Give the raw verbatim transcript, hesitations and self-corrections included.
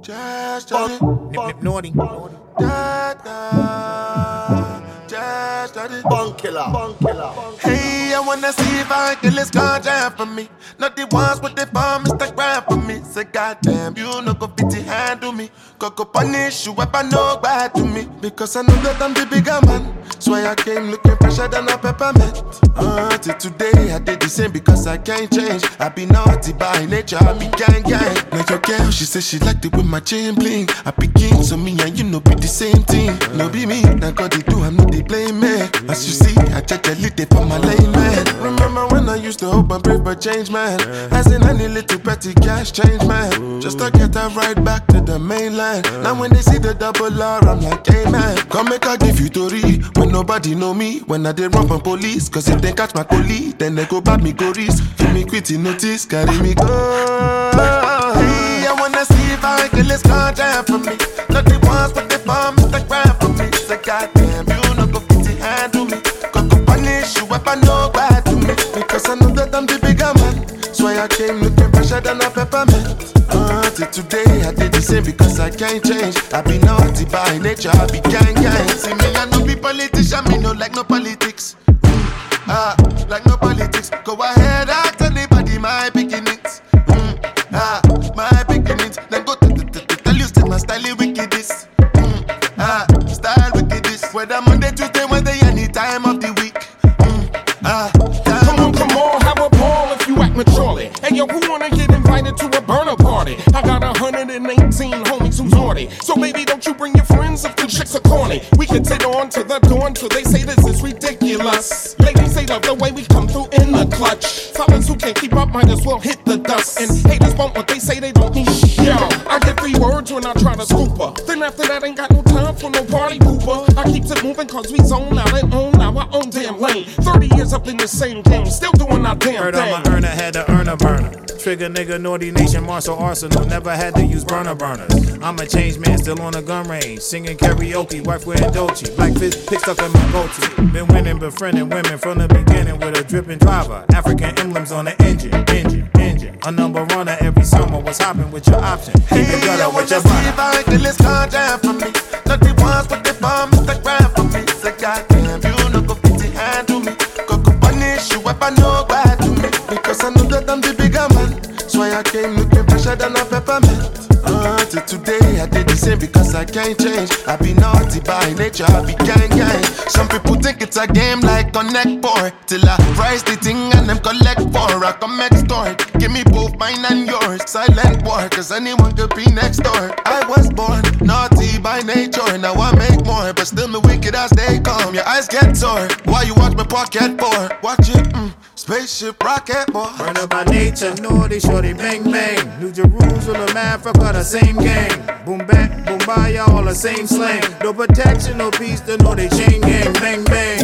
Just study. Nip nip naughty. Da da. Just study. Bunk killer. Bunk killer. Hey, I wanna see if I can let's ganja for me. Not the ones with the bomb, Instagram for me. Say goddamn, you no go fit to handle me. Go go punish you if I know bad to me. Because I know that I'm the bigger man. So I came looking fresher than a peppermint. Uh, till today I did the same because I can't change. I be naughty by nature, I be gang gang. Like your girl, she said she liked it with my chain bling. I be king, so me and you know be the same thing. No be me, that God they do, I'm not they blame me. As you see, I check a little for my lane man. Remember when I used to hope and pray for change man. As in any little petty cash change man. Just to get that right back to the mainland. Now when they see the double R, I'm like, hey man, come make I give you Tori. When nobody know me, when I did run from police. Cause if they catch my colleague, then they go back me go risk. Give me quitty notice, carry me go. Hey, I wanna see if I can let's ganja for me. Not the ones with the bomb, Instagram for me. Say goddamn, you no go fit to handle me. Go go punish you if I know bad to me. Because I know that I'm the bigger man. So I came looking fresher than a peppermint. Uh, till today I did the same because I can't change. I be naughty by nature, I be gang gang. See me, I no be politician, me no like no politics. Mm, ah, like no politics. Go ahead, ask anybody my beginnings. Mm, ah, my beginnings. Then go to the tell you still my style wickedness. Mm, ah, style wickedness. Whether Monday, Tuesday, Wednesday, any time of the week. Mm, ah, come on, come on, have a ball if you act maturely. Hey yo, who wanna get invited to a burner party? I got one hundred eighteen homies who's naughty. So baby, don't you bring your friends if the chicks are corny. We can sit on to the dawn till they say this is ridiculous. Ladies, they love the way we come through in the clutch. Fellas who can't keep up might as well hit the dust. And haters bump what they say they don't need. Yo, I get three words when I try to scoop her. Then after that, ain't got no time for no party pooper. I keeps it moving cause we zone out and own our own damn lane. thirty years up in the same game, still doing our damn Heard thing. I'm a earner, had to earn a burner. Trigger nigga, naughty nation, martial arsenal. Never had to use burner burners. I'm a changed man, still on the gun range. Singing karaoke, wife wearing Dolce. Black fish picked up in my goatee. Been winning, befriending women from the beginning with a dripping driver. African emblems on the engine, engine, engine. A number runner every summer. What's hopping with your option? Keep hey, it gutter I with wanna your see body. if I can let's ganja for me. Not the ones with the bomb, Instagram for me. Say goddamn, you no go fit to handle me. Go go punish you if I know bad to me. Because I know that I'm the bigger man. So I came looking fresher than a peppermint. Uh, till today I did the same because I can't change. I be naughty by nature, I be gang gang. Some people think it's a game like Connect Four. Till I rise the thing and them collect four. I come extort, give me both mine and yours. Silent war, cause anyone could be next door. I was born naughty by nature. Now I make more, but still me wicked as they come. Your eyes get sore, why you watch me pocket for? Watch it, mm, spaceship rocket boy. Burner by nature, naughty, shorty, bang bang. New Jerusalem, Africa, the same gang. Boom back, boom by, all the same slang. No protection, no peace, they know they chain gang, bang bang.